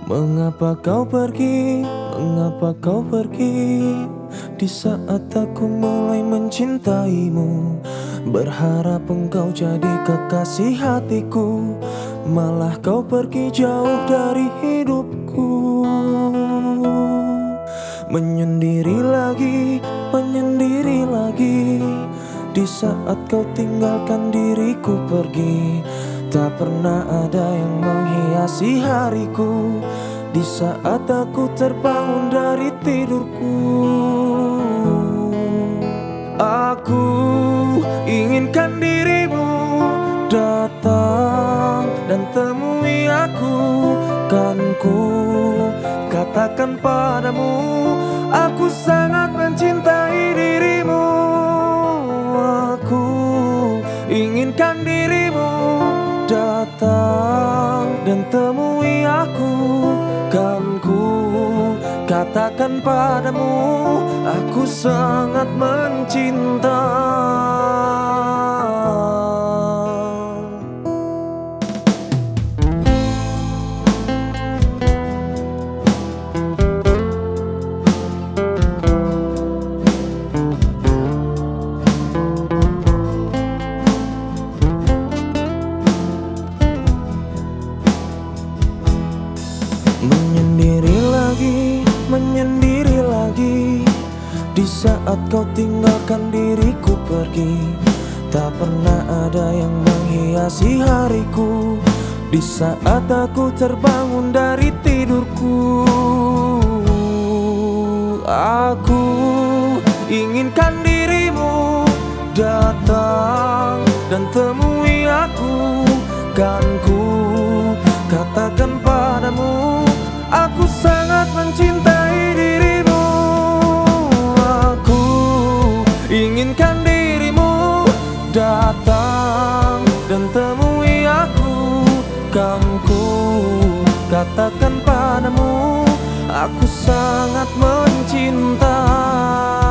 Mengapa kau pergi, mengapa kau pergi di saat aku mulai mencintaimu? Berharap engkau jadi kekasih hatiku, malah kau pergi jauh dari hidupku. Menyendiri lagi di saat kau tinggalkan diriku pergi. Tak pernah ada yang menghiasi hariku di saat aku terbangun dari tidurku. Aku inginkan dirimu datang dan temui aku. Kan ku katakan padamu, aku sangat mencintai dirimu. Aku inginkan dirimu datang dan temui aku. Kan ku katakan padamu, aku sangat mencinta. Menyendiri lagi di saat kau tinggalkan diriku pergi. Tak pernah ada yang menghiasi hariku di saat aku terbangun dari tidurku. Aku inginkan dirimu datang dan temui aku. Kan ku katakan padamu, aku sangat mencintai dirimu. Aku inginkan dirimu datang dan temui aku. Kan ku katakan padamu, aku sangat mencinta.